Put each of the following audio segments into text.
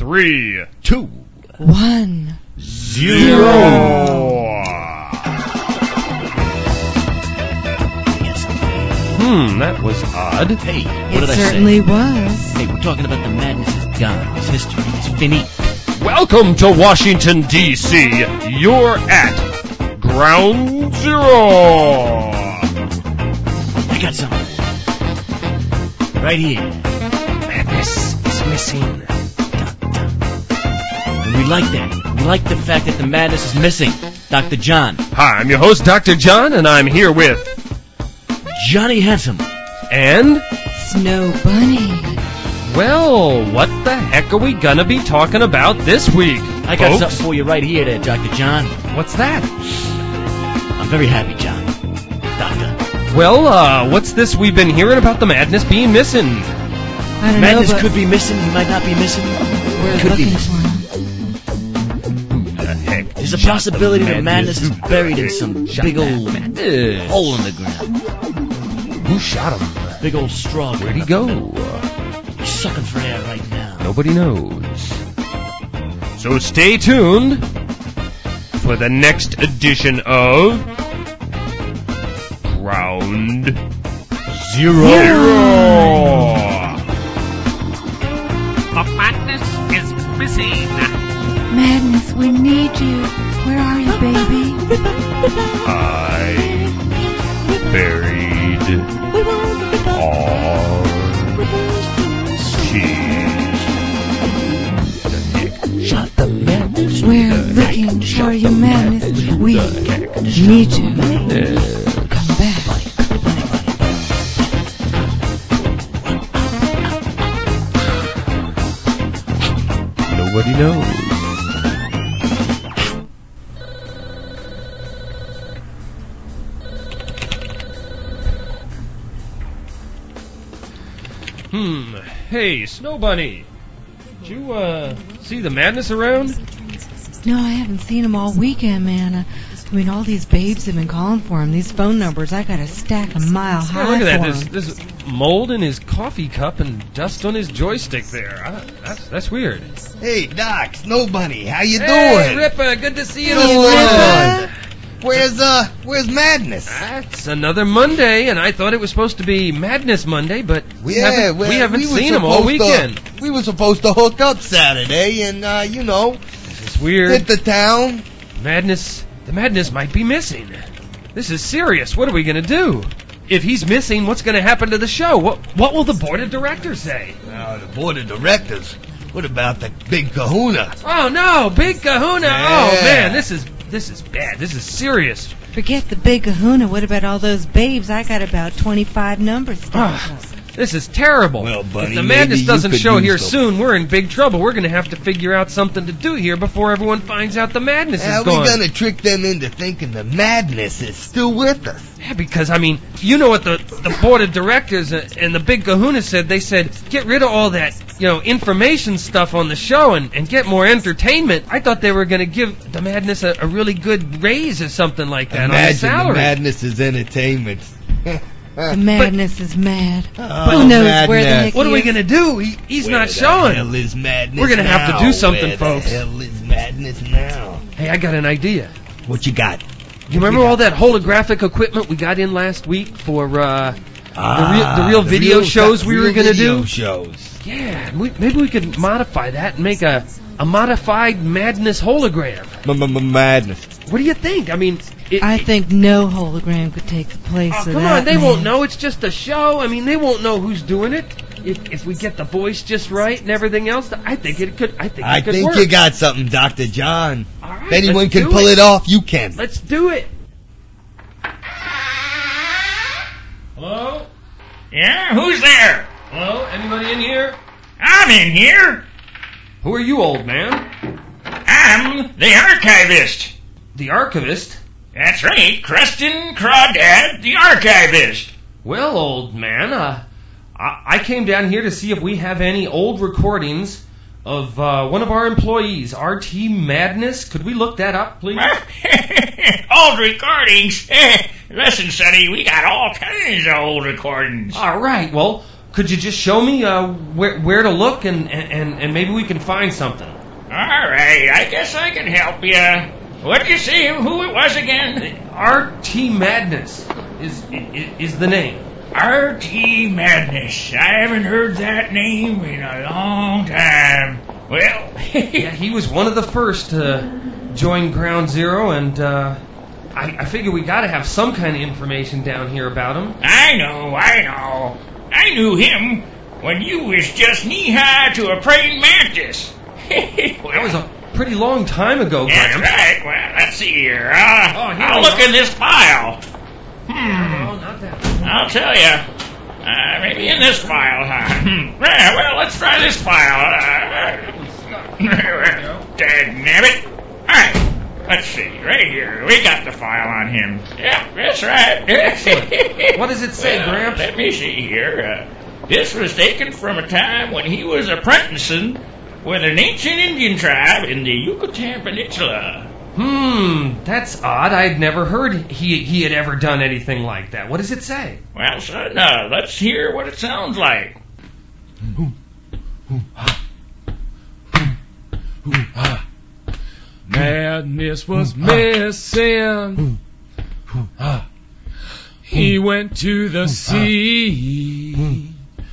3, 2, 1, 0. That was odd. Hey, what did I say? It certainly was. Hey, we're talking about the madness is gone. It's history. It's fini. Welcome to Washington, D.C. You're at Ground Zero. I got something. Right here. Madness is missing. And we like that. We like the fact that the madness is missing. Dr. John. Hi, I'm your host, Dr. John, and I'm here with... Johnny Handsome. And... Snow Bunny. Well, what the heck are we gonna be talking about this week, I got folks? something for you right here there, Dr. John. What's that? I'm very happy, John. Doctor. Well, what's this we've been hearing about the madness being missing? I don't Madness know, but could be missing. He might not be missing. we're Could be looking missing. for him. The heck? There's a possibility that madness is buried in some big old Madness. hole in the ground. Who shot him? Big old straw. Where'd he go? He's sucking for air right now. Nobody knows. So stay tuned for the next edition of Ground Zero. The madness is missing. Madness, we need you. Where are you, baby? I buried our cheese. Shot the madness. We're looking for you, Madness. We need you. Come back. Nobody knows. Hey, Snow Bunny. Did you, see the madness around? No, I haven't seen him all weekend, man. I mean, all these babes have been calling for him. These phone numbers, I got to stack a mile high Yeah, look at for that. him. There's mold in his coffee cup and dust on his joystick there. That's weird. Hey, Doc, Snow Bunny, how you Hey, doing? Ripper, good to see you. Good old man. Lord. Where's Madness? That's another Monday, and I thought it was supposed to be Madness Monday, but we haven't we were seen him all supposed weekend. We were supposed to hook up Saturday and, This is weird. hit the town. The madness might be missing. This is serious. What are we going to do? If he's missing, what's going to happen to the show? What will the board of directors say? Now, the board of directors. What about the big kahuna? Oh, no, Big Kahuna. Yeah. Oh, man, this is bad. This is serious. Forget the big kahuna. What about all those babes? I got about 25 numbers. Ah, this is terrible. Well, Bunny, if the maybe madness you doesn't could show use here the- soon, we're in big trouble. We're going to have to figure out something to do here before everyone finds out the madness How is are we gone. gonna trick them into thinking the Madness is still with us? Yeah, because, I mean, you know what the board of directors and the Big Kahuna said? They said, get rid of all that, information stuff on the show and get more entertainment. I thought they were going to give the madness a really good raise or something like that on his Imagine salary. the Madness is entertainment. The madness is mad. Oh, Who knows where the Madness. heck What are he we is? going to do? He's Where not the showing. hell is Madness We're gonna have to now? do something, Where folks. the hell is Madness now? Hey, I got an idea. What you got? You remember all that holographic equipment we got in last week for the real video shows we were going to do? Shows. Yeah, maybe we could modify that and make a modified madness hologram. Madness. What do you think? I mean, I think no hologram could take the place of come that. on, they man. won't know. It's just a show. I mean, they won't know who's doing it. If we get the voice just right and everything else, I think it could. I think it could work. you got something, Dr. John. All right, If anyone let's can do pull it off, you can. Let's do it. Hello? Yeah, who's there? Hello? Anybody in here? I'm in here. Who are you, old man? I'm the archivist. The archivist? That's right, Creston Crawdad, the archivist. Well, old man, I came down here to see if we have any old recordings of one of our employees, RT Madness. Could we look that up, please? Old recordings. Listen, Sonny, we got all kinds of old recordings. All right. Well, could you just show me where to look and maybe we can find something? All right, I guess I can help you. What did you say who it was again? R.T. Madness is the name. R.T. Madness. I haven't heard that name in a long time. Well, yeah, he was one of the first to join Ground Zero, and I figure we got to have some kind of information down here about him. I know. I knew him when you was just knee-high to a praying mantis. That was a pretty long time ago, Gramps. That's right. Well, let's see here. I'll look in this file. No, not that one. I'll tell you. Maybe in this file, huh? Yeah, well, let's try this file. Dagnabbit. All right. Let's see. Right here. We got the file on him. Yeah, that's right. Excellent. What does it say, Well, Gramps? let me see here. This was taken from a time when he was apprenticing with an ancient Indian tribe in the Yucatan Peninsula. That's odd. I'd never heard he had ever done anything like that. What does it say? Well, son, let's hear what it sounds like. Madness was missing. He went to the sea.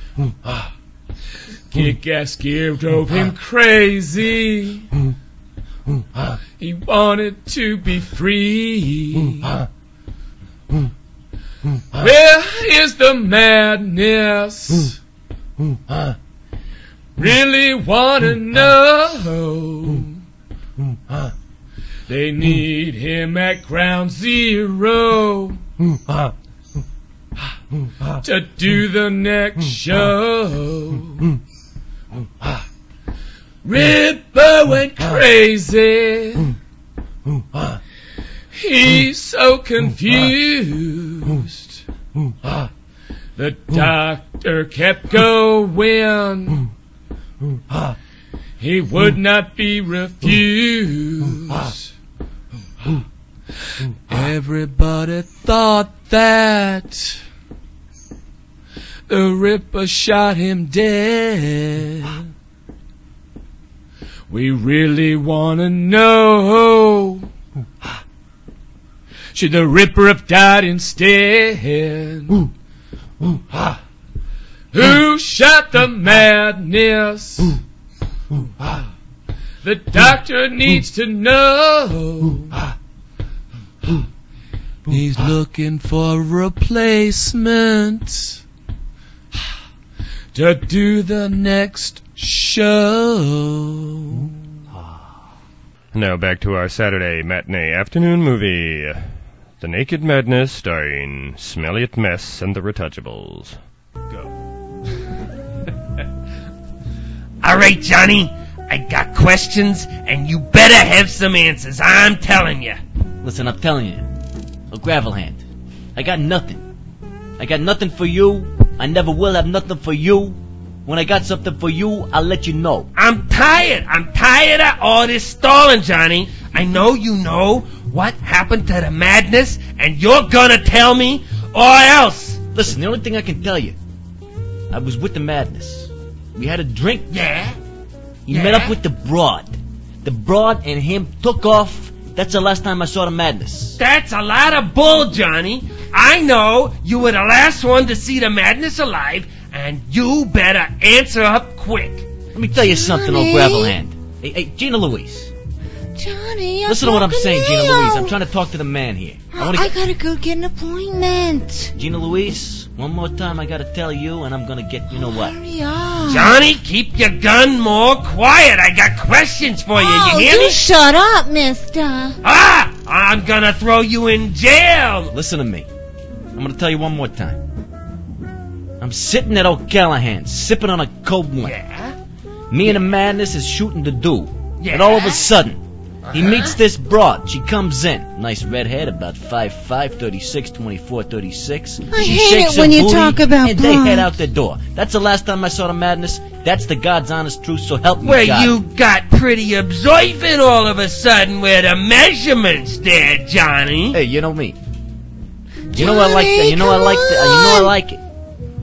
Kick-ass gear drove him crazy. He wanted to be free. Where is the madness? Really wanna know. They need him at Ground Zero to do the next show. Ripper went crazy. He's so confused. The doctor kept going. He would not be refused. Everybody thought that the Ripper shot him dead. We really want to know, should the Ripper have died instead? Who shot the madness? The doctor needs to know. He's looking for a replacement to do the next show. Now back to our Saturday matinee afternoon movie, The Naked Madness, starring Smelliot Mess and the Retouchables. Go. All right, Johnny. I got questions, and you better have some answers. I'm telling you. Listen, I'm telling you. A gravel hand. I got nothing. I got nothing for you. I never will have nothing for you. When I got something for you, I'll let you know. I'm tired. I'm tired of all this stalling, Johnny. I know you know what happened to the madness, and you're gonna tell me, or else. Listen, the only thing I can tell you, I was with the madness. We had a drink. Yeah? He met up with the broad. The broad and him took off. That's the last time I saw the madness. That's a lot of bull, Johnny. I know you were the last one to see the madness alive, and you better answer up quick. Let me tell you something, old gravel hand. Hey, Gina Louise. Johnny, listen to what I'm saying, Gina Louise. I'm trying to talk to the man here. I gotta go get an appointment. Gina Louise, one more time I gotta tell you, and I'm gonna get, you know what? Hurry up. Johnny, keep your gun more quiet. I got questions for you. You hear me? Shut up, mister. I'm gonna throw you in jail. Listen to me. I'm gonna tell you one more time. I'm sitting at O'Callahan's, sipping on a cold one. Yeah? Me and the madness is shooting the dude. Yeah? And all of a sudden, he meets this broad. She comes in. Nice redhead, about 5'5", 36, 24, 36. I She hate shakes it her when you booty, talk about and they broad. head out the door. That's the last time I saw the madness. That's the God's honest truth, so help me Well, God. you got pretty observant all of a sudden with the measurements there, Johnny. Hey, you know me. You know I like that. You know I like that. You know I like it. I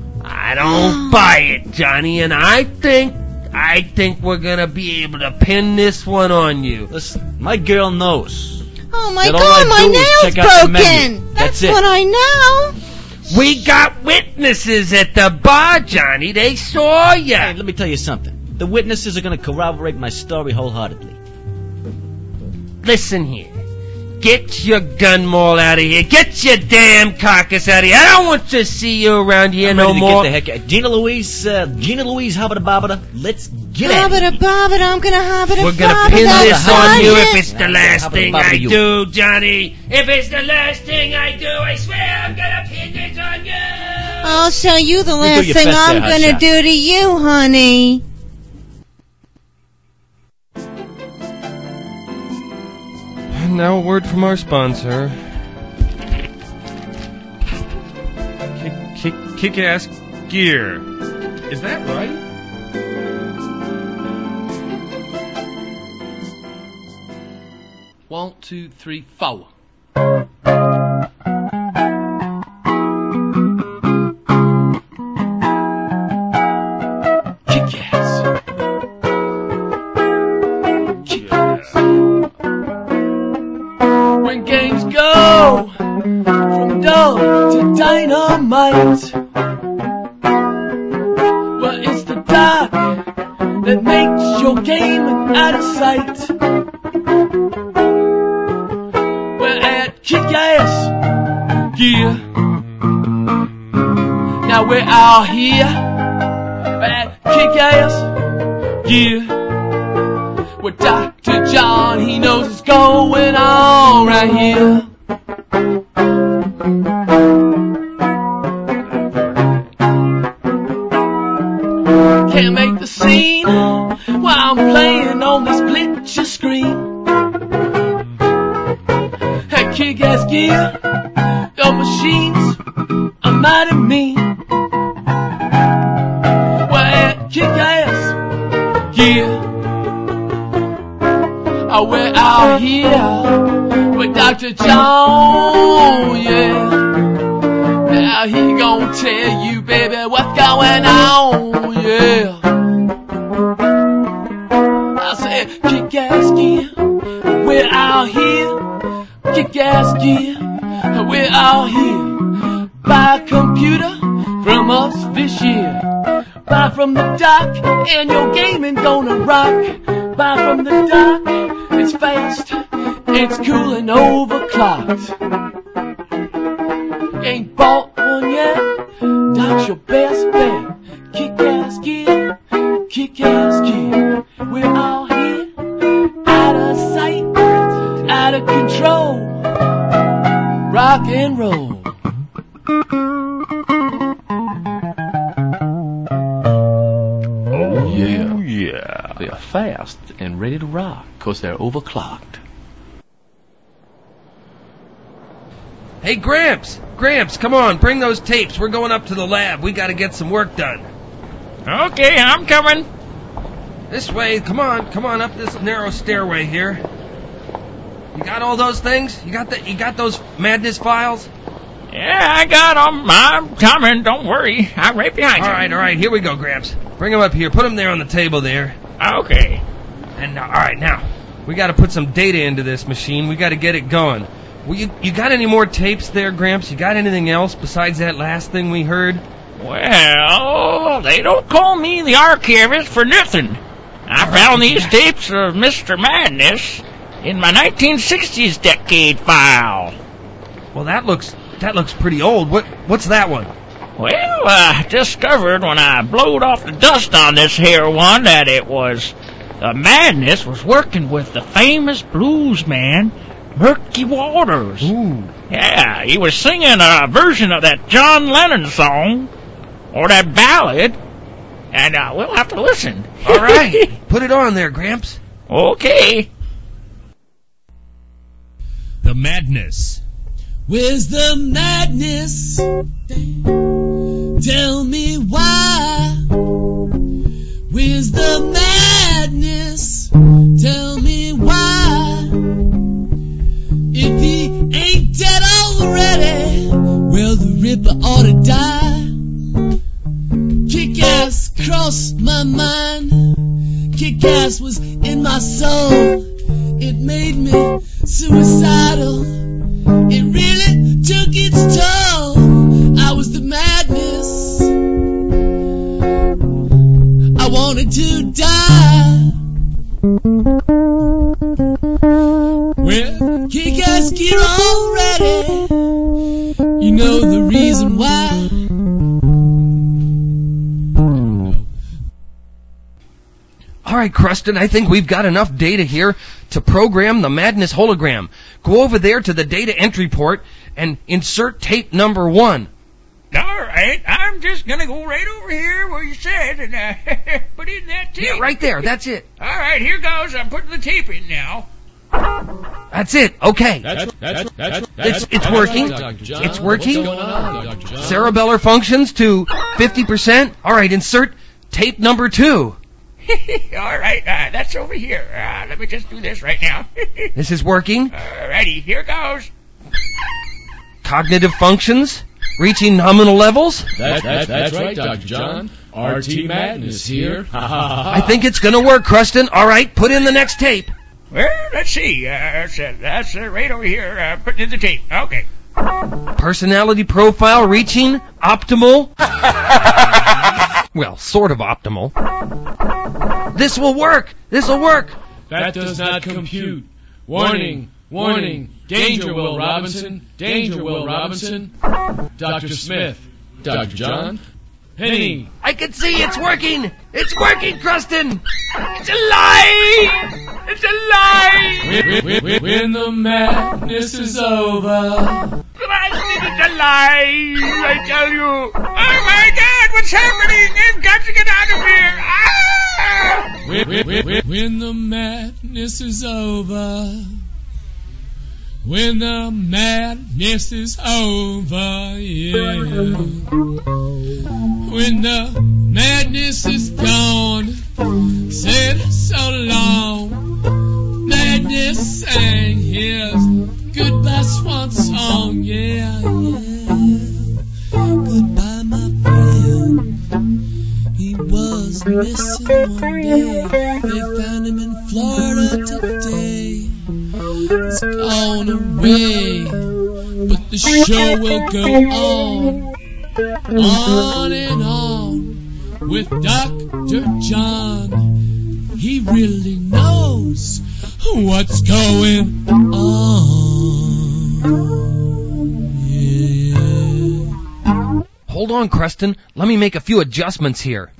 I don't buy it, Johnny, and I think we're gonna be able to pin this one on you. Listen, my girl knows. Oh my that all God, I my do is nail's check out the broken. menu. That's it. what I know. We got witnesses at the bar, Johnny. They saw Hey, ya. let me tell you something. The witnesses are going to corroborate my story wholeheartedly. Listen here. Get your gun maul out of here. Get your damn carcass out of here. I don't want to see you around here I'm no ready to more. get the heck out. Gina Louise, Hobbita Bobbita, let's get at it. Hobbita, I'm gonna hobbita. We're gonna pin this on you if it's the Yeah, last hobbita, thing bobbita I you. do, Johnny. If it's the last thing I do, I swear I'm gonna pin this on you. I'll show you the do last your thing best I'm there, gonna hotshot. do to you, honey. And now a word from our sponsor. Kick-Ass Gear. Is that right? One, two, three, four. Kick-ass. Kick-ass. When games go from dull to dynamite, well, it's the dark that makes your game out of sight. We're at Kick-Ass Gear. Now we're out here at Kick-Ass Gear with Dr. John. He knows what's going on right here. Can't make the scene while I'm playing on this picture screen. At Kick-Ass Gear, the machines are mighty mean. We're at Kick-Ass Gear. Oh, we're out here with Dr. John, yeah. Now he gon' tell you, baby, what's going on, yeah. I said, Kick-Ass Gear, we're out here. Kick-Ass Gear, we're out here. Buy a computer from us this year. Buy from the dock, and your gaming gonna rock. Buy from the dock, it's fast, it's cool and overclocked. Ain't bought one yet? That's your best bet. Kick-Ass Gear, Kick-Ass Gear. We're out here, out of sight, out of control. Rock and roll. Oh, Yeah. yeah. They are fast and ready to rock because they're overclocked. Hey, Gramps, come on, bring those tapes. We're going up to the lab. We gotta get some work done. Okay, I'm coming. This way, come on up this narrow stairway here. You got all those things? You got those madness files? Yeah, I got 'em. I'm coming. Don't worry. I'm right behind you. All right, here we go, Gramps. Bring them up here. Put them there on the table there. Okay. And all right, now we got to put some data into this machine. We got to get it going. Well, you got any more tapes there, Gramps? You got anything else besides that last thing we heard? Well, they don't call me the archivist for nothing. I found these tapes of Mr. Madness in my 1960s decade file. Well, that looks pretty old. What's that one? Well, I discovered when I blowed off the dust on this here one that it was the Madness was working with the famous blues man Murky Waters. Ooh. Yeah, he was singing a version of that John Lennon song or that ballad, and we'll have to listen. All right, put it on there, Gramps. Okay. The Madness. Where's the madness? Tell me why. Where's the madness? Tell me why. If he ain't dead already, well, the Ripper ought to die. kick-ass was in my soul. It made me suicidal. It really took its toll. I was the madness. I wanted to die. Well, kick-ass gear already. You know the reason why. All right, Cruston, I think we've got enough data here to program the Madness hologram. Go over there to the data entry port and insert tape number 1. All right, I'm just going to go right over here where you said and put in that tape. Yeah, right there. That's it. All right, here goes. I'm putting the tape in now. That's it. Okay. It's working. John, It's working. What's going on, Dr. John? Cerebellar functions to 50%. All right, insert tape number 2. All right, that's over here. Let me just do this right now. This is working. Alrighty, here goes. Cognitive functions reaching nominal levels. That's right, Dr. John. RT Madness here. I think it's going to work, Cruston. All right, put in the next tape. Well, let's see. That's right over here. Putting in the tape. Okay. Personality profile reaching optimal. Well, sort of optimal. This will work. This will work. That does not compute. Warning, warning. Danger, Will Robinson. Danger, Will Robinson. Dr. Smith. Dr. John. Penny. I can see it's working. It's working, Cruston. It's a lie. It's a lie. When the madness is over. It's a lie. I tell you. Oh my God! What's happening? I've got to get out of here. Ah! When the madness is over. When the madness is over, yeah. When the madness is gone, said so long. Madness sang his goodbye swan song, yeah, yeah. Goodbye, my friend. He was missing one day. They found him in Florida today. It's gone away, but the show will go on and on with Dr. John. He really knows what's going on. Yeah. Hold on, Cruston. Let me make a few adjustments here.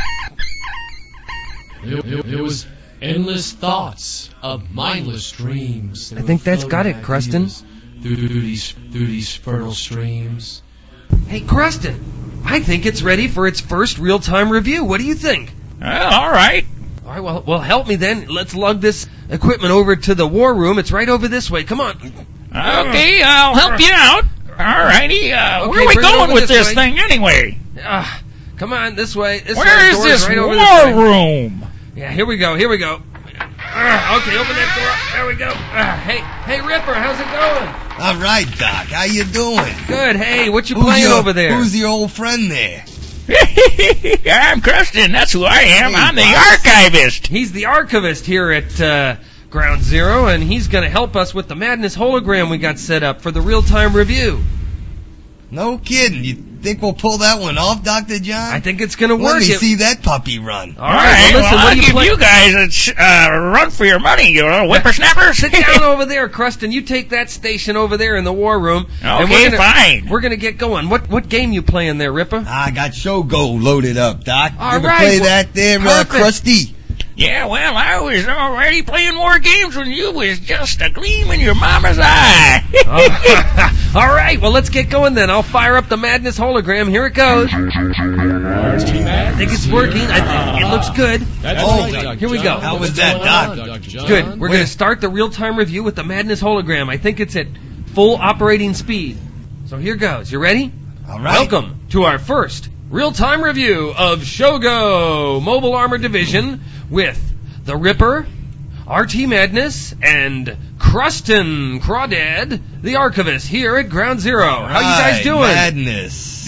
It was endless thoughts of mindless dreams. I think that's got it, Cruston. Through these fertile streams. Hey, Cruston, I think it's ready for its first real-time review. What do you think? Well, all right. All right, well, help me then. Let's lug this equipment over to the war room. It's right over this way. Come on. Okay, I'll help you out. All righty. Where are we bring it going over with this this way. thing anyway? Come on, this way. Where is this right over war this way. room? Yeah, here we go. Okay, open that door. There we go. Hey, Ripper, how's it going? All right, Doc. How you doing? Good. Hey, what you playing over there? Who's your old friend there? I'm Cruston. That's who I am. I'm the archivist. He's the archivist here at Ground Zero, and he's going to help us with the Madness hologram we got set up for the real-time review. No kidding. You think we'll pull that one off, Dr. John? I think it's going to work. Let me see that puppy run. All right, well, listen, I'll what do you give play? you guys a run for your money, you little whippersnappers. Sit down over there, Cruston. You take that station over there in the war room. Okay, fine. We're going to get going. What game you playing there, Ripper? I got Shogo loaded up, Doc. All Ever right, play that there, perfect. Krusty? Yeah, well, I was already playing more games when you was just a gleam in your mama's eye. All right, well, let's get going then. I'll fire up the Madness hologram. Here it goes. I think it's working. I think it looks good. Here we go. How was that, Doc? Good. We're going to start the real-time review with the Madness hologram. I think it's at full operating speed. So here goes. You ready? All right. Welcome to our first real-time review of Shogo Mobile Armored Division with the Ripper, RT Madness, and Cruston Crawdad, the Archivist, here at Ground Zero. How you guys doing? Madness.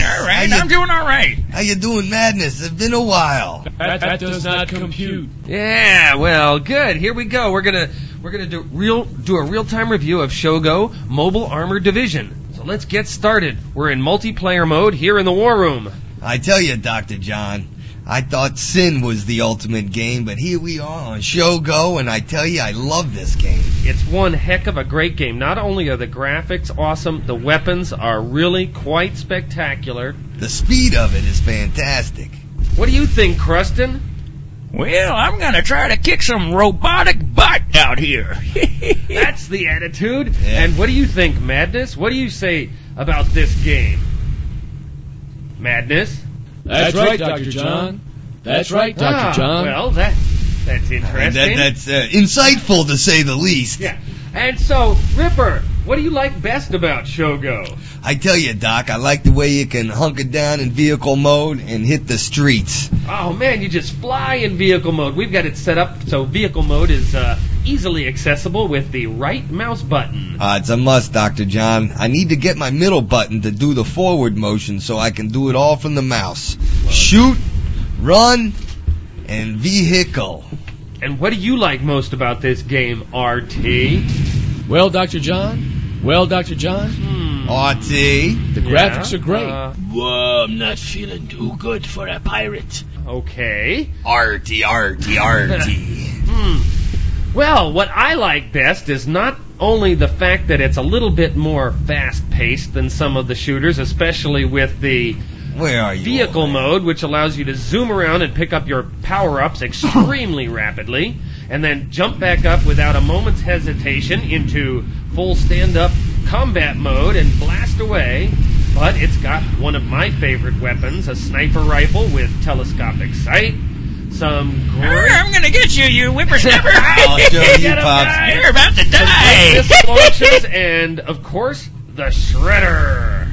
All right, I'm doing all right. How you doing, Madness? It's been a while. That does not compute. Yeah, well, good. Here we go. We're gonna do a real-time review of Shogo Mobile Armor Division. So let's get started. We're in multiplayer mode here in the War Room. I tell you, Dr. John, I thought Sin was the ultimate game, but here we are on Shogo, and I tell you, I love this game. It's one heck of a great game. Not only are the graphics awesome, the weapons are really quite spectacular. The speed of it is fantastic. What do you think, Krustin? Well, I'm going to try to kick some robotic butt out here. That's the attitude. Yeah. And what do you think, Madness? What do you say about this game? Madness? That's right, Dr. John. That's right, Dr. John. Well, that's interesting. That's insightful, to say the least. Yeah. And so, Ripper, what do you like best about Shogo? I tell you, Doc, I like the way you can hunker down in vehicle mode and hit the streets. Oh, man, you just fly in vehicle mode. We've got it set up so vehicle mode is easily accessible with the right mouse button. It's a must, Dr. John. I need to get my middle button to do the forward motion so I can do it all from the mouse. Shoot, run, and vehicle. And what do you like most about this game, RT? Well, Dr. John. RT. The graphics are great. Whoa, I'm not feeling too good for a pirate. Okay. RT. Well, what I like best is not only the fact that it's a little bit more fast-paced than some of the shooters, especially with the Where are you? vehicle mode, which allows you to zoom around and pick up your power-ups extremely rapidly, and then jump back up without a moment's hesitation into full stand-up combat mode and blast away. But it's got one of my favorite weapons, a sniper rifle with telescopic sight, some great... I'm going to get you, you whippersnapper. I'll show you, Get him, Pops. guys. You're about to die. missile launches, and, of course, the Shredder.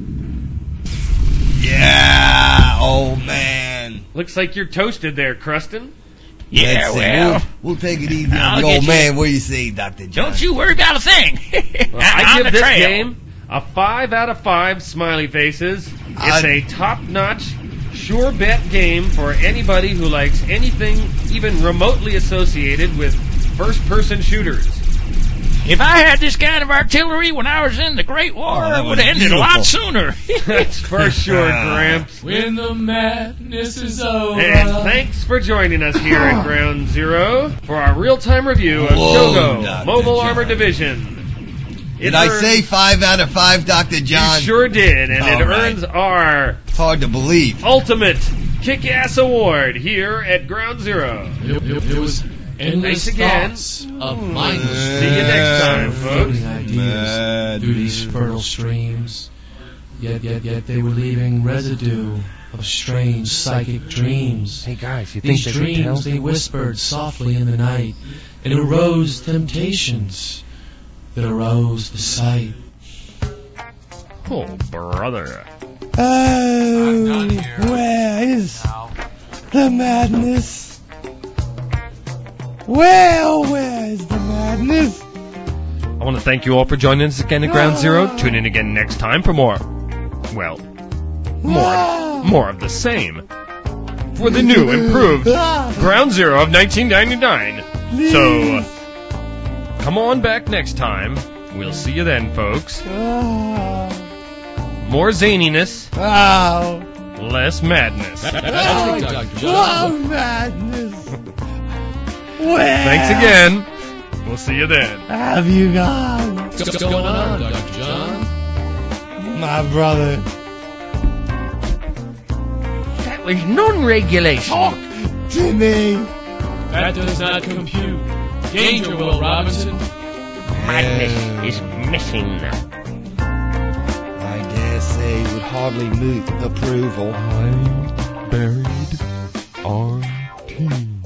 Yeah, oh man. Looks like you're toasted there, Krustin. Yeah, Let's see. well, We'll take it easy I'll on the get old you. man. What do you say, Dr. John? don't you worry about a thing. Well, I'm I on give the this trail. game a 5 out of 5 smiley faces. It's a top-notch, sure bet game for anybody who likes anything even remotely associated with first-person shooters. If I had this kind of artillery when I was in the Great War, that it would was have ended a lot sooner. That's for sure, Gramps. When the madness is over. And thanks for joining us here at Ground Zero for our real-time review of Whoa, Shogo Dr. Mobile John. Armor Division. Did I say 5 out of 5, Dr. John? You sure did, and it All right. earns our It's hard to believe. ultimate kick-ass award here at Ground Zero. It was endless Thanks again. thoughts of mindless See you next time, folks. floating ideas through these fertile streams. Yet they were leaving residue of strange psychic dreams. Hey guys, you These dreams, they whispered softly in the night, and arose temptations that arose the sight. Oh, brother. Oh, where is the madness? Well, where is the madness? I want to thank you all for joining us again at Ground Zero. Tune in again next time for more of the same. For the new, improved Ground Zero of 1999. So, come on back next time. We'll see you then, folks. More zaniness, Oh, less madness. That's right, Dr. John. madness. Where Thanks again. We'll see you then. have you gone, What's going on, Dr. John? my brother? That was non-regulation. Talk to me. That does not compute. Danger, Will Robinson. Madness is missing. I dare say would hardly meet approval. I buried our team.